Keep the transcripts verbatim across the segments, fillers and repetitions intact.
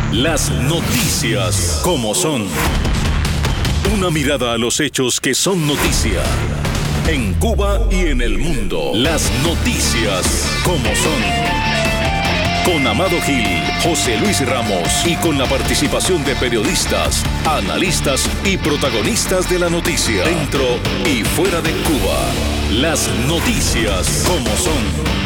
Las noticias como son. Una mirada a los hechos que son noticia. En Cuba y en el mundo. Las noticias como son. Con Amado Gil, José Luis Ramos y con la participación de periodistas, analistas y protagonistas de la noticia. Dentro y fuera de Cuba. Las noticias como son.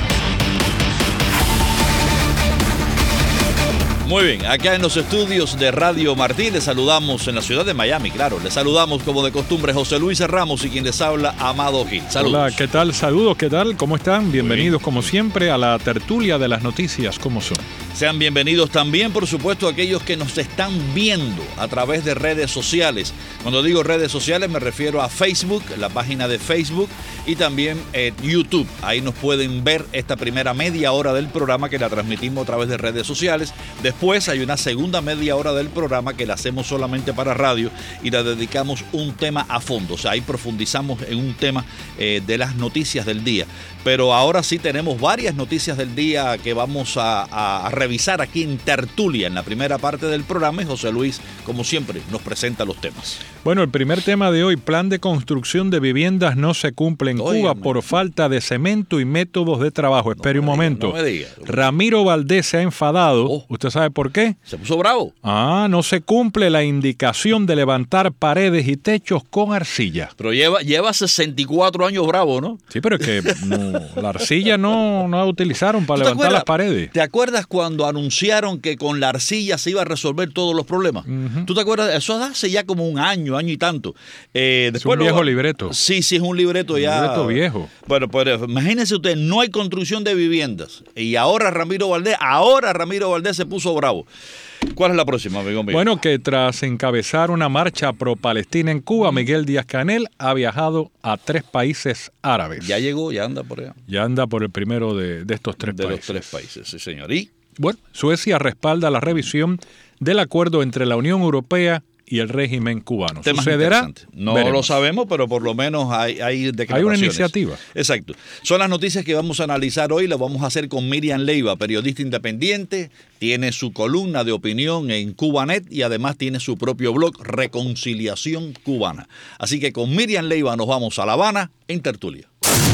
Muy bien, acá en los estudios de Radio Martí les saludamos en la ciudad de Miami, claro. Les saludamos como de costumbre José Luis Ramos y quien les habla, Amado Gil. Saludos. Hola, ¿qué tal? Saludos, ¿qué tal? ¿Cómo están? Bienvenidos como siempre a la tertulia de las noticias como son. Sean bienvenidos también, por supuesto, aquellos que nos están viendo a través de redes sociales. Cuando digo redes sociales me refiero a Facebook, la página de Facebook y también eh, YouTube. Ahí nos pueden ver esta primera media hora del programa que la transmitimos a través de redes sociales. Después hay una segunda media hora del programa que la hacemos solamente para radio y la dedicamos un tema a fondo. O sea, ahí profundizamos en un tema eh, de las noticias del día. Pero ahora sí tenemos varias noticias del día que vamos a, a, a revisar aquí en tertulia en la primera parte del programa y José Luis, como siempre, nos presenta los temas. Bueno, el primer tema de hoy, plan de construcción de viviendas no se cumple en Oye, Cuba por falta de cemento y métodos de trabajo. Espere no un momento. Diga, no me diga. Ramiro Valdés se ha enfadado. Oh. ¿Usted sabe por qué? Se puso bravo. Ah, no se cumple la indicación de levantar paredes y techos con arcilla. Pero lleva, lleva sesenta y cuatro años bravo, ¿no? Sí, pero es que no, la arcilla no, no la utilizaron para levantar las paredes. ¿Te acuerdas cuando anunciaron que con la arcilla se iba a resolver todos los problemas? Uh-huh. ¿Tú te acuerdas? Eso hace ya como un año, año y tanto. Eh, es un viejo lo, libreto. Sí, sí, es un libreto ya. Un libreto viejo. Bueno, pues imagínense usted, no hay construcción de viviendas. Y ahora Ramiro Valdés, ahora Ramiro Valdés se puso bravo. ¿Cuál es la próxima, amigo mío? Bueno, que tras encabezar una marcha pro-Palestina en Cuba, Miguel Díaz-Canel ha viajado a tres países árabes. Ya llegó, ya anda por allá. Ya anda por el primero de, de estos tres de países. De los tres países, sí, señor. ¿Y? Bueno, Suecia respalda la revisión del acuerdo entre la Unión Europea y el régimen cubano. Temas ¿Sucederá? No Veremos. Lo sabemos, pero por lo menos hay, hay declaraciones. Hay una iniciativa. Exacto. Son las noticias que vamos a analizar hoy. Las vamos a hacer con Miriam Leiva, periodista independiente. Tiene su columna de opinión en Cubanet y además tiene su propio blog, Reconciliación Cubana. Así que con Miriam Leiva nos vamos a La Habana en tertulia.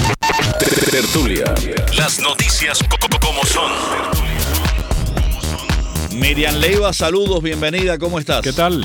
Tertulia. Las noticias como son. Miriam Leiva, saludos, bienvenida, ¿cómo estás? ¿Qué tal?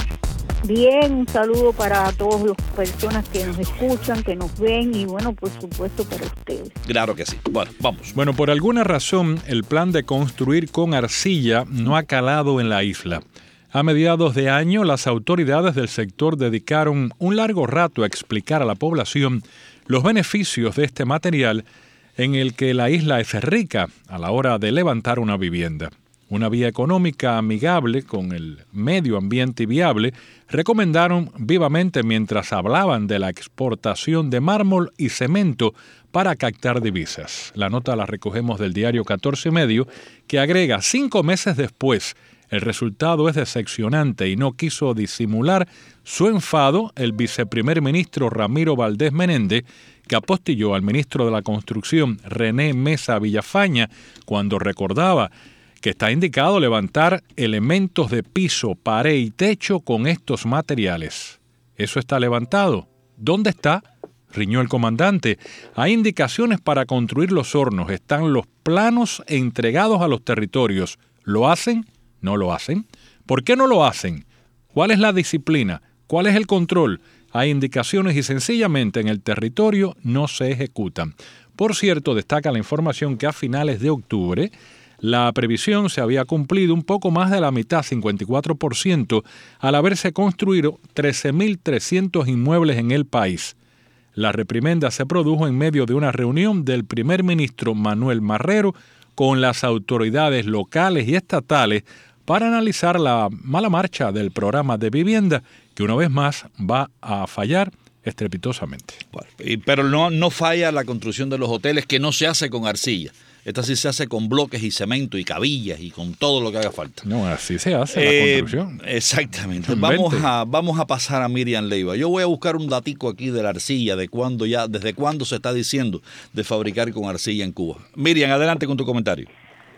Bien, un saludo para todas las personas que nos escuchan, que nos ven y bueno, por supuesto para ustedes. Claro que sí. Bueno, vamos. Bueno, por alguna razón el plan de construir con arcilla no ha calado en la isla. A mediados de año, las autoridades del sector dedicaron un largo rato a explicar a la población los beneficios de este material en el que la isla es rica a la hora de levantar una vivienda. Una vía económica amigable con el medio ambiente y viable, recomendaron vivamente mientras hablaban de la exportación de mármol y cemento para captar divisas. La nota la recogemos del diario catorce Medio, que agrega cinco meses después. El resultado es decepcionante y no quiso disimular su enfado el viceprimer ministro Ramiro Valdés Menéndez, que apostilló al ministro de la Construcción René Mesa Villafaña cuando recordaba que está indicado levantar elementos de piso, pared y techo con estos materiales. ¿Eso está levantado? ¿Dónde está? Riñó el comandante. Hay indicaciones para construir los hornos. Están los planos entregados a los territorios. ¿Lo hacen? ¿No lo hacen? ¿Por qué no lo hacen? ¿Cuál es la disciplina? ¿Cuál es el control? Hay indicaciones y sencillamente en el territorio no se ejecutan. Por cierto, destaca la información que a finales de octubre la previsión se había cumplido un poco más de la mitad, cincuenta y cuatro por ciento, al haberse construido trece mil trescientos inmuebles en el país. La reprimenda se produjo en medio de una reunión del primer ministro Manuel Marrero con las autoridades locales y estatales para analizar la mala marcha del programa de vivienda, que una vez más va a fallar estrepitosamente. Bueno, pero no, no falla la construcción de los hoteles, que no se hace con arcilla. Esta sí se hace con bloques y cemento y cabillas y con todo lo que haga falta. No, así se hace eh, la construcción. Exactamente. Vamos a, vamos a pasar a Miriam Leiva. Yo voy a buscar un datico aquí de la arcilla, de cuándo ya, desde cuándo se está diciendo de fabricar con arcilla en Cuba. Miriam, adelante con tu comentario.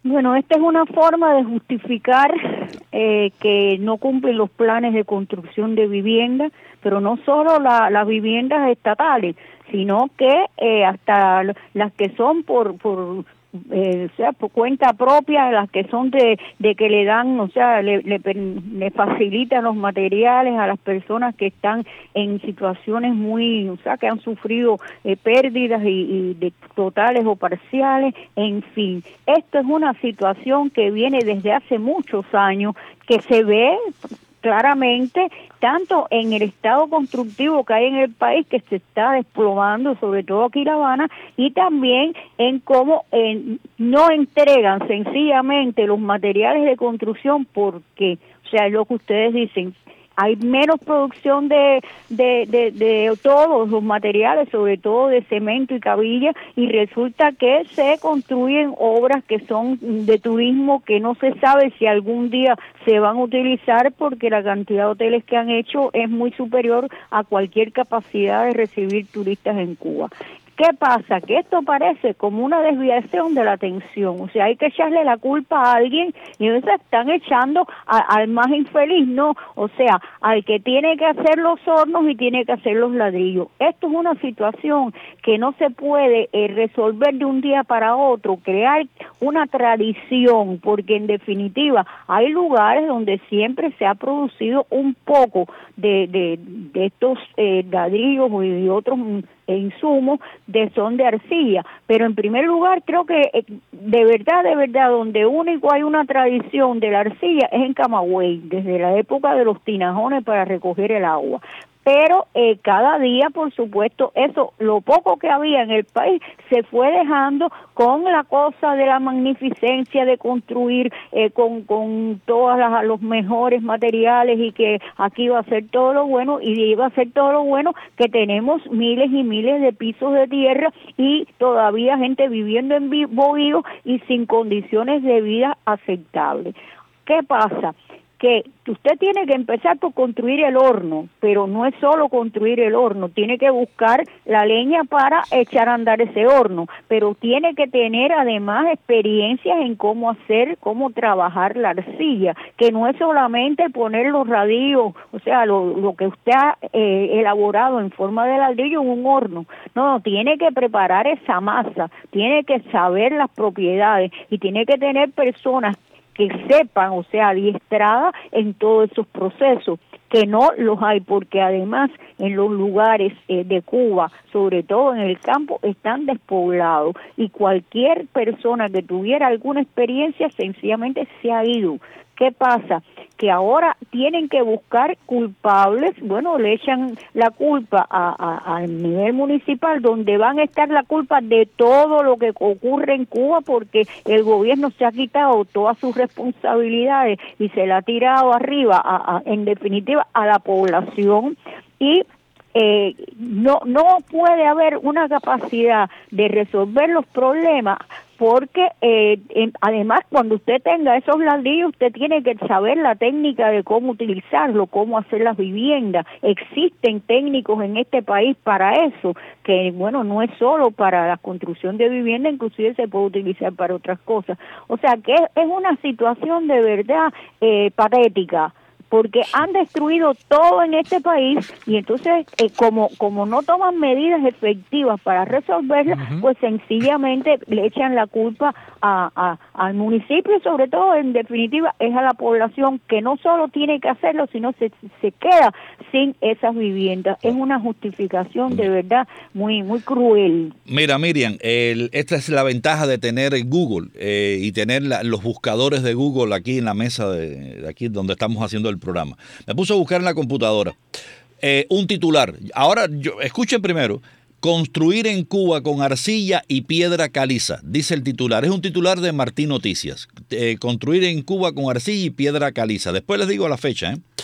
Bueno, esta es una forma de justificar eh, que no cumplen los planes de construcción de vivienda, pero no solo la, las viviendas estatales, sino que eh, hasta las que son por por eh, o sea, por cuenta propia, las que son de, de que le dan, o sea, le, le, le facilitan los materiales a las personas que están en situaciones muy, o sea, que han sufrido eh, pérdidas y, y de totales o parciales, en fin. Esto es una situación que viene desde hace muchos años, que se ve claramente tanto en el estado constructivo que hay en el país, que se está desplomando, sobre todo aquí en La Habana, y también en cómo eh, no entregan sencillamente los materiales de construcción porque, o sea, es lo que ustedes dicen, hay menos producción de, de, de, de todos los materiales, sobre todo de cemento y cabilla, y resulta que se construyen obras que son de turismo que no se sabe si algún día se van a utilizar porque la cantidad de hoteles que han hecho es muy superior a cualquier capacidad de recibir turistas en Cuba. ¿Qué pasa? Que esto parece como una desviación de la atención, o sea, hay que echarle la culpa a alguien y entonces están echando a, al más infeliz, ¿no? O sea, al que tiene que hacer los hornos y tiene que hacer los ladrillos. Esto es una situación que no se puede eh, resolver de un día para otro, crear una tradición, porque en definitiva hay lugares donde siempre se ha producido un poco de, de, de estos eh, ladrillos y de otros e insumos de son de arcilla, pero en primer lugar creo que eh, de verdad, de verdad, donde único hay una tradición de la arcilla es en Camagüey, desde la época de los tinajones para recoger el agua. Pero eh, cada día, por supuesto, eso, lo poco que había en el país, se fue dejando con la cosa de la magnificencia de construir eh, con, con todos los mejores materiales y que aquí iba a ser todo lo bueno, y iba a ser todo lo bueno, que tenemos miles y miles de pisos de tierra y todavía gente viviendo en bohíos y sin condiciones de vida aceptables. ¿Qué pasa? Que usted tiene que empezar por construir el horno, pero no es solo construir el horno, tiene que buscar la leña para echar a andar ese horno, pero tiene que tener además experiencias en cómo hacer, cómo trabajar la arcilla, que no es solamente poner los ladrillos, o sea, lo, lo que usted ha eh, elaborado en forma de ladrillo en un horno, no, tiene que preparar esa masa, tiene que saber las propiedades y tiene que tener personas que sepan, o sea, adiestrada en todos esos procesos, que no los hay, porque además en los lugares eh, de Cuba, sobre todo en el campo, están despoblados y cualquier persona que tuviera alguna experiencia sencillamente se ha ido. ¿Qué pasa? Que ahora tienen que buscar culpables, bueno, le echan la culpa a, a, al nivel municipal, donde van a estar la culpa de todo lo que ocurre en Cuba, porque el gobierno se ha quitado todas sus responsabilidades y se la ha tirado arriba, a, a, en definitiva, a la población, y eh, no, no puede haber una capacidad de resolver los problemas, porque eh, en, además cuando usted tenga esos ladrillos, usted tiene que saber la técnica de cómo utilizarlo, cómo hacer las viviendas. Existen técnicos en este país para eso, que bueno, no es solo para la construcción de vivienda, inclusive se puede utilizar para otras cosas. O sea que es, es una situación de verdad eh, patética, porque han destruido todo en este país y entonces eh, como como no toman medidas efectivas para resolverla, uh-huh. pues sencillamente le echan la culpa a, a al municipio y sobre todo, en definitiva, es a la población que no solo tiene que hacerlo, sino se se queda sin esas viviendas. Es una justificación de verdad muy muy cruel. Mira, Miriam, el, esta es la ventaja de tener Google eh, y tener la, los buscadores de Google aquí en la mesa de, de aquí donde estamos haciendo el programa. Me puse a buscar en la computadora eh, un titular. Ahora, yo, escuchen primero. Construir en Cuba con arcilla y piedra caliza, dice el titular. Es un titular de Martín Noticias. Eh, construir en Cuba con arcilla y piedra caliza. Después les digo la fecha. ¿eh?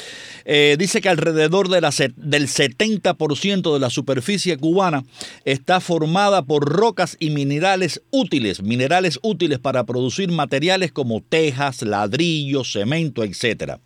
Eh, dice que alrededor de la, del setenta por ciento de la superficie cubana está formada por rocas y minerales útiles, minerales útiles para producir materiales como tejas, ladrillos, cemento, etcétera.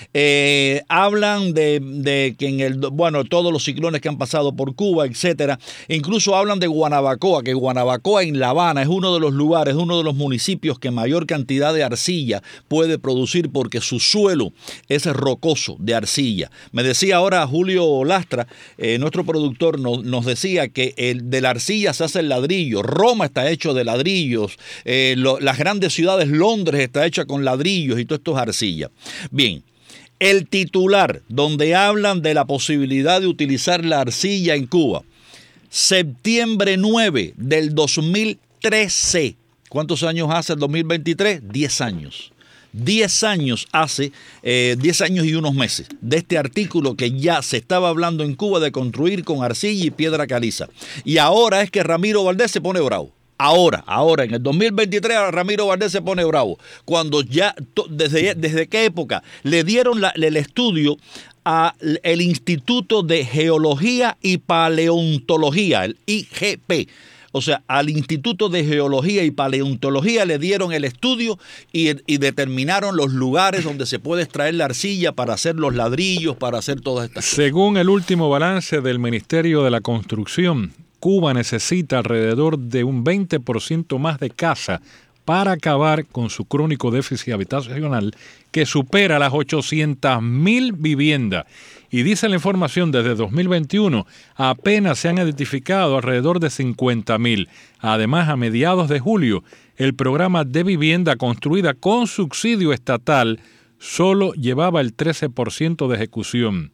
Eh, hablan de, de que en el, bueno, todos los ciclones que han pasado por Cuba, etcétera. Incluso hablan de Guanabacoa, que Guanabacoa en La Habana es uno de los lugares, uno de los municipios que mayor cantidad de arcilla puede producir porque su suelo es rocoso de arcilla. Me decía ahora Julio Lastra, eh, nuestro productor, no, nos decía que el, de la arcilla se hace el ladrillo. Roma está hecho de ladrillos. Eh, lo, las grandes ciudades, Londres está hecha con ladrillos y todo esto es arcilla. Bien. El titular, donde hablan de la posibilidad de utilizar la arcilla en Cuba, septiembre nueve del dos mil trece. ¿Cuántos años hace el dos mil veintitrés? Diez años. Diez años hace, eh, diez años y unos meses, de este artículo que ya se estaba hablando en Cuba de construir con arcilla y piedra caliza. Y ahora es que Ramiro Valdés se pone bravo. Ahora, ahora, en el dos mil veintitrés, Ramiro Valdés se pone bravo. Cuando ya, desde, desde qué época le dieron la, el estudio al Instituto de Geología y Paleontología, el I G P. O sea, al Instituto de Geología y Paleontología le dieron el estudio y, y determinaron los lugares donde se puede extraer la arcilla para hacer los ladrillos, para hacer todas estas cosas. Según el último balance del Ministerio de la Construcción, Cuba necesita alrededor de un veinte por ciento más de casa para acabar con su crónico déficit habitacional que supera las ochocientas mil viviendas. Y dice la información, desde dos mil veintiuno apenas se han identificado alrededor de cincuenta mil. Además, a mediados de julio, el programa de vivienda construida con subsidio estatal solo llevaba el trece por ciento de ejecución.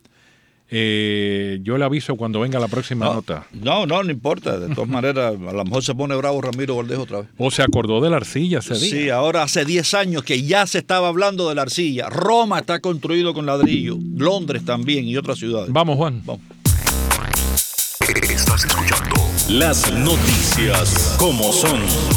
Eh, yo le aviso cuando venga la próxima no, nota. No, no, no importa. De todas maneras, a lo mejor se pone bravo Ramiro Valdés otra vez. ¿O se acordó de la arcilla ese día? Sí, ahora hace diez años que ya se estaba hablando de la arcilla. Roma está construido con ladrillo. Londres también y otras ciudades. Vamos, Juan. Vamos. Estás escuchando las noticias como son.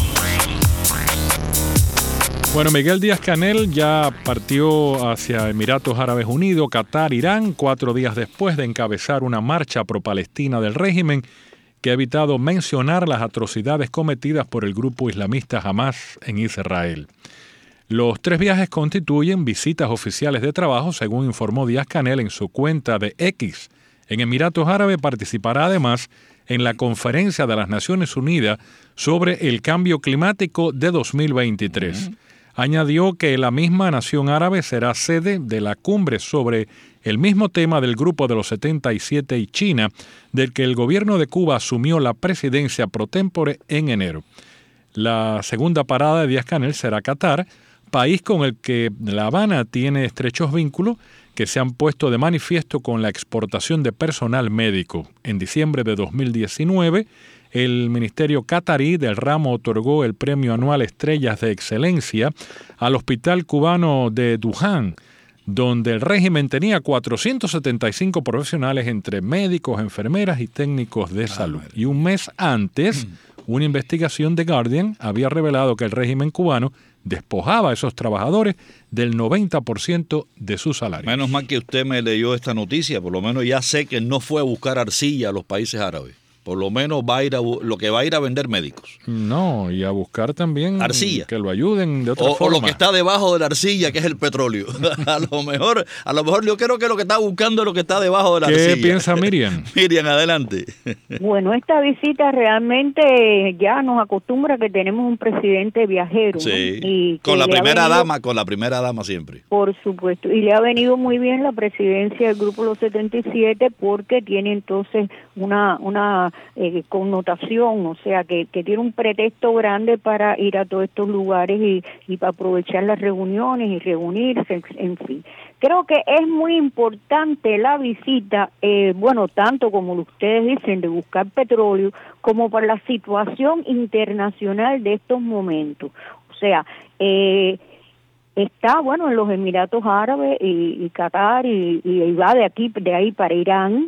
Bueno, Miguel Díaz-Canel ya partió hacia Emiratos Árabes Unidos, Qatar, Irán, cuatro días después de encabezar una marcha pro-palestina del régimen que ha evitado mencionar las atrocidades cometidas por el grupo islamista Hamas en Israel. Los tres viajes constituyen visitas oficiales de trabajo, según informó Díaz-Canel en su cuenta de X. En Emiratos Árabes participará además en la Conferencia de las Naciones Unidas sobre el Cambio Climático de dos mil veintitrés. Uh-huh. Añadió que la misma nación árabe será sede de la cumbre sobre el mismo tema del Grupo de los setenta y siete y China, del que el gobierno de Cuba asumió la presidencia pro tempore en enero. La segunda parada de Díaz-Canel será Qatar, país con el que La Habana tiene estrechos vínculos que se han puesto de manifiesto con la exportación de personal médico. En diciembre de dos mil diecinueve, el Ministerio Catarí del ramo otorgó el premio anual Estrellas de Excelencia al Hospital Cubano de Duján, donde el régimen tenía cuatrocientos setenta y cinco profesionales entre médicos, enfermeras y técnicos de salud. Y un mes antes, una investigación de Guardian había revelado que el régimen cubano despojaba a esos trabajadores del noventa por ciento de su salario. Menos mal que usted me leyó esta noticia, por lo menos ya sé que no fue a buscar arcilla a los países árabes. Por lo menos va a ir a, lo que va a ir a vender médicos. No, y a buscar también arcilla. Que lo ayuden de otra o, forma. O lo que está debajo de la arcilla, que es el petróleo. a lo mejor, a lo mejor yo creo que lo que está buscando es lo que está debajo de la ¿Qué arcilla. ¿Qué piensa Miriam? Miriam, adelante. Bueno, esta visita realmente ya nos acostumbra que tenemos un presidente viajero. Sí, ¿no? Y con la primera venido, dama, con la primera dama siempre. Por supuesto, y le ha venido muy bien la presidencia del Grupo Los setenta y siete porque tiene entonces una, una eh, connotación, o sea, que, que tiene un pretexto grande para ir a todos estos lugares y, y para aprovechar las reuniones y reunirse, en fin. Creo que es muy importante la visita, eh, bueno, tanto como ustedes dicen, de buscar petróleo, como para la situación internacional de estos momentos. O sea, eh, está, bueno, en los Emiratos Árabes y, y Qatar y, y va de aquí, de ahí para Irán.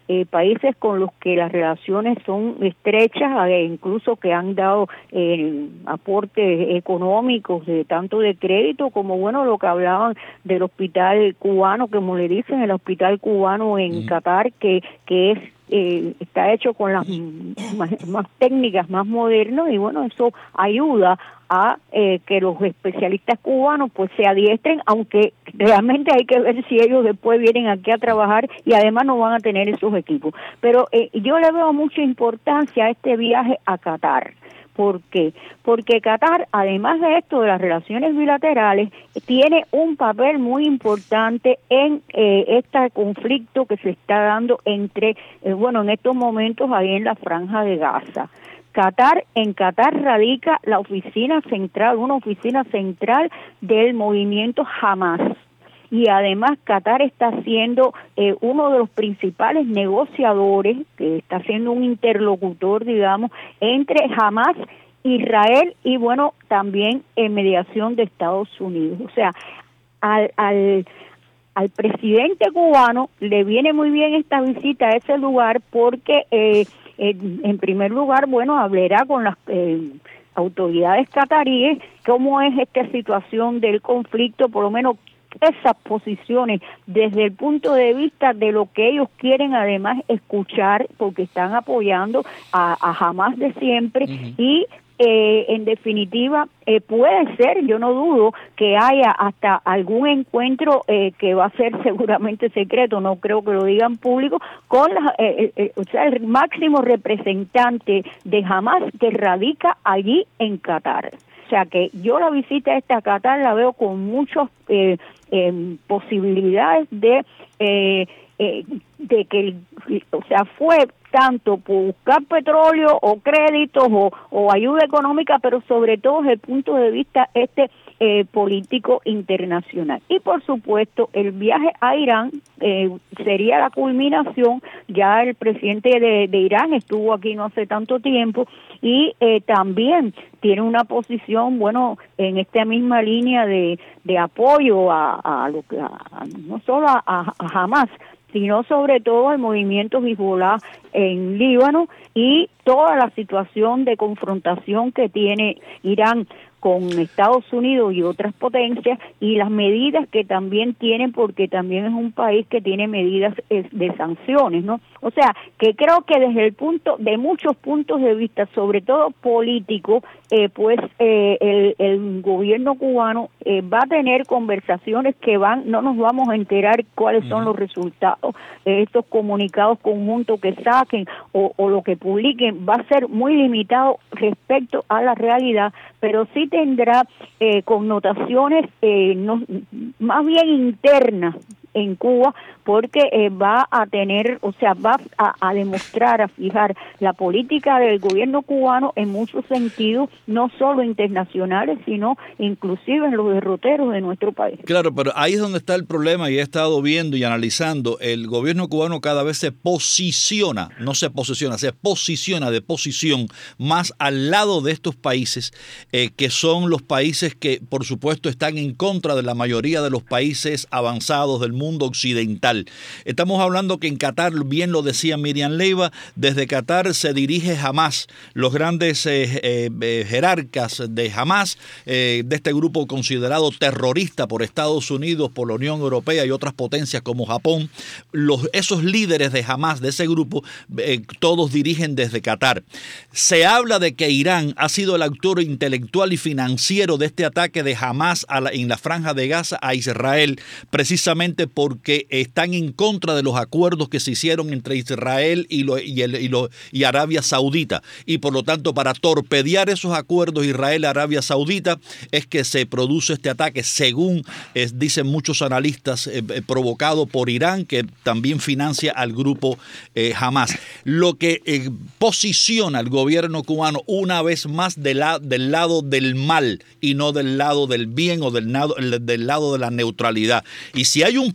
eh, países con los que las relaciones son estrechas, eh, incluso que han dado eh, aportes económicos, de tanto de crédito como, bueno, lo que hablaban del hospital cubano, como le dicen, el hospital cubano en mm. Qatar, que, que es Eh, está hecho con las más, más técnicas, más modernas, y bueno, eso ayuda a eh, que los especialistas cubanos pues se adiestren, aunque realmente hay que ver si ellos después vienen aquí a trabajar y además no van a tener esos equipos. Pero eh, yo le veo mucha importancia a este viaje a Qatar. ¿Por qué? Porque Qatar, además de esto de las relaciones bilaterales, tiene un papel muy importante en eh, este conflicto que se está dando entre, eh, bueno, en estos momentos ahí en la Franja de Gaza. Qatar, en Qatar radica la oficina central, una oficina central del movimiento Hamas. Y además Qatar está siendo eh, uno de los principales negociadores, que está siendo un interlocutor, digamos, entre Hamas, Israel y, bueno, también en mediación de Estados Unidos. O sea, al, al, al presidente cubano le viene muy bien esta visita a ese lugar porque, eh, en, en primer lugar, bueno, hablará con las Eh, autoridades cataríes cómo es esta situación del conflicto, por lo menos esas posiciones desde el punto de vista de lo que ellos quieren además escuchar, porque están apoyando a, a Hamas de siempre. Uh-huh. Y eh, en definitiva eh, puede ser, yo no dudo que haya hasta algún encuentro eh, que va a ser seguramente secreto, no creo que lo digan público, con la, eh, eh, o sea, el máximo representante de Hamas que radica allí en Qatar. O sea que yo la visita esta a Qatar la veo con muchas eh, eh, posibilidades de eh, eh, de que, o sea, fue tanto por buscar petróleo o créditos o, o ayuda económica, pero sobre todo desde el punto de vista este eh, político internacional. Y por supuesto el viaje a Irán eh, sería la culminación. Ya el presidente de, de Irán estuvo aquí no hace tanto tiempo y eh, también tiene una posición, bueno, en esta misma línea de, de apoyo a, a lo que a, a, no solo a, a, a Hamas, sino sobre todo el movimiento Hezbollah en Líbano y toda la situación de confrontación que tiene Irán con Estados Unidos y otras potencias, y las medidas que también tienen, porque también es un país que tiene medidas de sanciones, ¿no? O sea, que creo que desde el punto, de muchos puntos de vista, sobre todo político, eh, pues eh, el, el gobierno cubano eh, va a tener conversaciones que van, no nos vamos a enterar cuáles son los resultados, eh, estos comunicados conjuntos que saquen o, o lo que publiquen, va a ser muy limitado respecto a la realidad, pero sí tendrá eh, connotaciones eh, no, más bien internas en Cuba, porque eh, va a tener, o sea, va a, a demostrar, a fijar la política del gobierno cubano en muchos sentidos, no solo internacionales, sino inclusive en los derroteros de nuestro país. Claro, pero ahí es donde está el problema, y he estado viendo y analizando. El gobierno cubano cada vez se posiciona, no se posiciona, se posiciona de posición más al lado de estos países, eh, que son los países que, por supuesto, están en contra de la mayoría de los países avanzados del mundo occidental. Estamos hablando que en Qatar, bien lo decía Miriam Leiva, desde Qatar se dirige Hamas, los grandes eh, eh, jerarcas de Hamas, eh, de este grupo considerado terrorista por Estados Unidos, por la Unión Europea y otras potencias como Japón. Los, esos líderes de Hamas, de ese grupo, eh, todos dirigen desde Qatar. Se habla de que Irán ha sido el autor intelectual y financiero de este ataque de Hamas a la, en la Franja de Gaza a Israel, precisamente porque están en contra de los acuerdos que se hicieron entre Israel y, lo, y, el, y, lo, y Arabia Saudita. Y por lo tanto, para torpedear esos acuerdos Israel-Arabia Saudita es que se produce este ataque, según eh, dicen muchos analistas, eh, eh, provocado por Irán, que también financia al grupo eh, Hamas. Lo que eh, posiciona al gobierno cubano una vez más de la, del lado del mal y no del lado del bien o del lado, del lado de la neutralidad. Y si hay un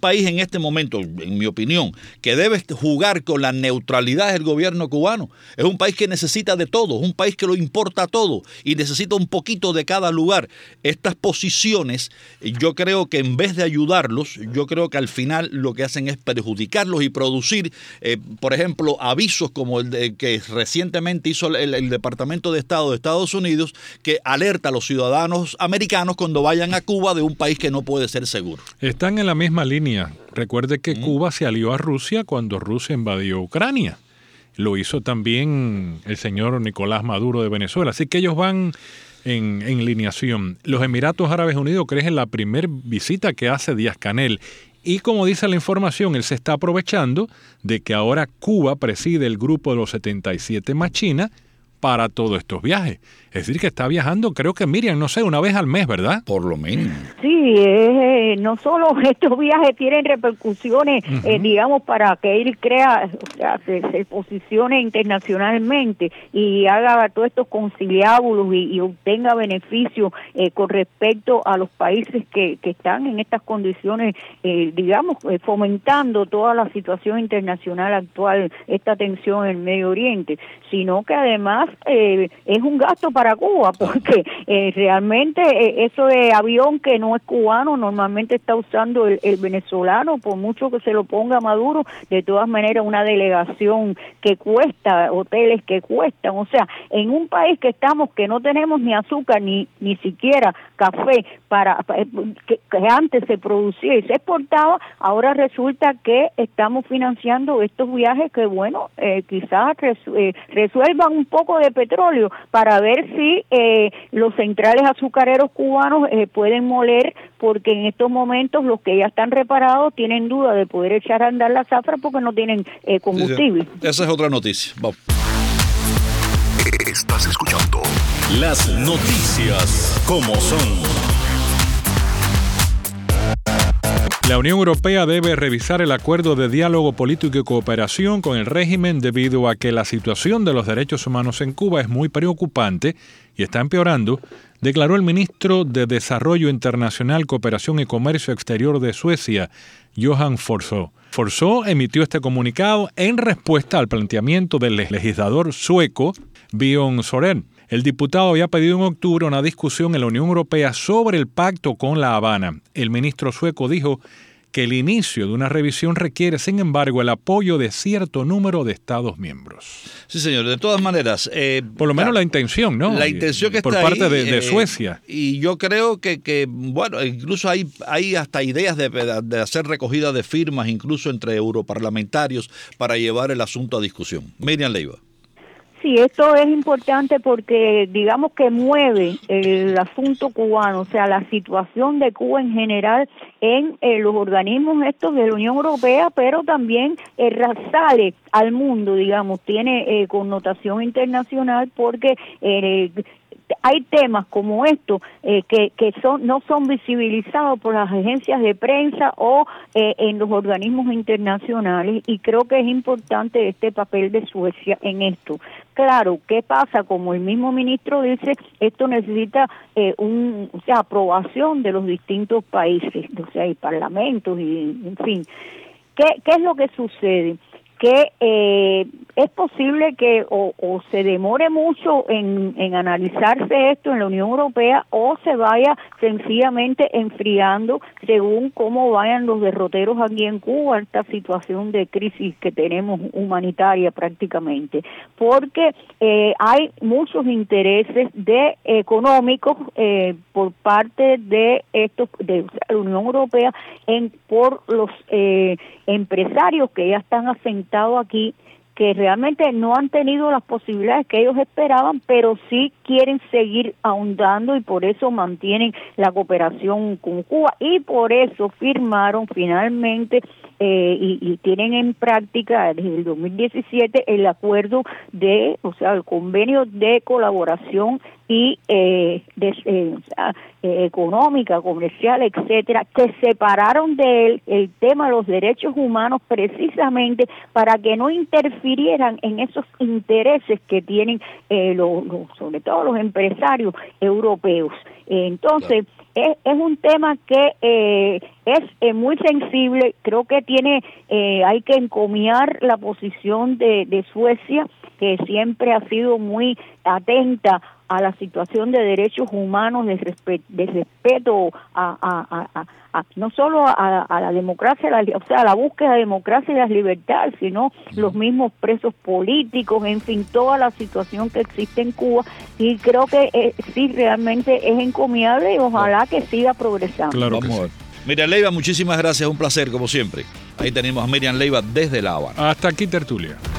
país en este momento, en mi opinión, que debe jugar con la neutralidad es el gobierno cubano. Es un país que necesita de todo, es un país que lo importa todo y necesita un poquito de cada lugar. Estas posiciones, yo creo que en vez de ayudarlos, yo creo que al final lo que hacen es perjudicarlos y producir, eh, por ejemplo, avisos como el de, que recientemente hizo el, el Departamento de Estado de Estados Unidos, que alerta a los ciudadanos americanos cuando vayan a Cuba de un país que no puede ser seguro. Están en la misma línea. Recuerde que mm. Cuba se alió a Rusia cuando Rusia invadió Ucrania. Lo hizo también el señor Nicolás Maduro de Venezuela. Así que ellos van en, en lineación. Los Emiratos Árabes Unidos creen en la primera visita que hace Díaz-Canel. Y como dice la información, él se está aprovechando de que ahora Cuba preside el grupo de los setenta y siete más China para todos estos viajes. Es decir, que está viajando, creo que Miriam, no sé, una vez al mes, ¿verdad? Por lo mínimo. Sí, eh, no solo estos viajes tienen repercusiones, uh-huh. eh, digamos, para que él crea, o sea, se, se posicione internacionalmente y haga todos estos conciliábulos y, y obtenga beneficios eh, con respecto a los países que, que están en estas condiciones, eh, digamos, eh, fomentando toda la situación internacional actual, esta tensión en el Medio Oriente, sino que además eh, es un gasto para para Cuba, porque eh, realmente eh, eso de avión que no es cubano, normalmente está usando el, el venezolano, por mucho que se lo ponga Maduro, de todas maneras una delegación que cuesta, hoteles que cuestan, o sea, en un país que estamos, que no tenemos ni azúcar, ni ni siquiera café, para, para que, que antes se producía y se exportaba, ahora resulta que estamos financiando estos viajes que, bueno, eh, quizás resu- eh, resuelvan un poco de petróleo para ver si eh, los centrales azucareros cubanos eh, pueden moler, porque en estos momentos los que ya están reparados tienen duda de poder echar a andar la zafra porque no tienen eh, combustible. Sí, sí. Esa es otra noticia. Vamos. Estás escuchando las noticias como son. La Unión Europea debe revisar el acuerdo de diálogo político y cooperación con el régimen debido a que la situación de los derechos humanos en Cuba es muy preocupante y está empeorando, declaró el ministro de Desarrollo Internacional, Cooperación y Comercio Exterior de Suecia, Johan Forså. Forså emitió este comunicado en respuesta al planteamiento del legislador sueco Björn Soren. El diputado había pedido en octubre una discusión en la Unión Europea sobre el pacto con La Habana. El ministro sueco dijo que el inicio de una revisión requiere, sin embargo, el apoyo de cierto número de Estados miembros. Sí, señor. De todas maneras... Eh, Por lo menos la, la intención, ¿no? La intención que Por está parte ahí, de, de eh, Suecia. Y yo creo que, que bueno, incluso hay, hay hasta ideas de, de hacer recogida de firmas, incluso entre europarlamentarios, para llevar el asunto a discusión. Miriam Leiva. Sí, esto es importante porque digamos que mueve el asunto cubano, o sea, la situación de Cuba en general en eh, los organismos estos de la Unión Europea, pero también eh, sale al mundo, digamos, tiene eh, connotación internacional porque eh, hay temas como estos eh, que, que son no son visibilizados por las agencias de prensa o eh, en los organismos internacionales, y creo que es importante este papel de Suecia en esto. Claro, ¿qué pasa? Como el mismo ministro dice, esto necesita eh, un, o sea, aprobación de los distintos países, o sea, y parlamentos, y en fin. ¿Qué, qué es lo que sucede? Que eh, es posible que o, o se demore mucho en, en analizarse esto en la Unión Europea, o se vaya sencillamente enfriando según cómo vayan los derroteros aquí en Cuba, esta situación de crisis que tenemos humanitaria prácticamente, porque eh, hay muchos intereses de económicos eh, por parte de estos de la Unión Europea en por los eh, empresarios que ya están asentados aquí, que realmente no han tenido las posibilidades que ellos esperaban, pero sí quieren seguir ahondando y por eso mantienen la cooperación con Cuba, y por eso firmaron finalmente eh, y, y tienen en práctica desde el dos mil diecisiete el acuerdo de, o sea, el convenio de colaboración y eh, de, eh, o sea, eh, económica, comercial, etcétera, que separaron de él el tema de los derechos humanos precisamente para que no interfirieran en esos intereses que tienen eh, los, los, sobre todo los empresarios europeos. Eh, entonces, es, es un tema que eh, es eh, muy sensible. Creo que tiene, eh, hay que encomiar la posición de, de Suecia, que siempre ha sido muy atenta a la situación de derechos humanos, de, respeto, de respeto a, a, a, a, a no solo a, a la democracia, la, o sea, a la búsqueda de democracia y las libertades, sino los mismos presos políticos, en fin, toda la situación que existe en Cuba, y creo que eh, sí, realmente es encomiable y ojalá que siga progresando. Claro que Vamos sí. a ver. Miriam Leiva, muchísimas gracias, un placer como siempre. Ahí tenemos a Miriam Leiva desde La Habana. Hasta aquí tertulia.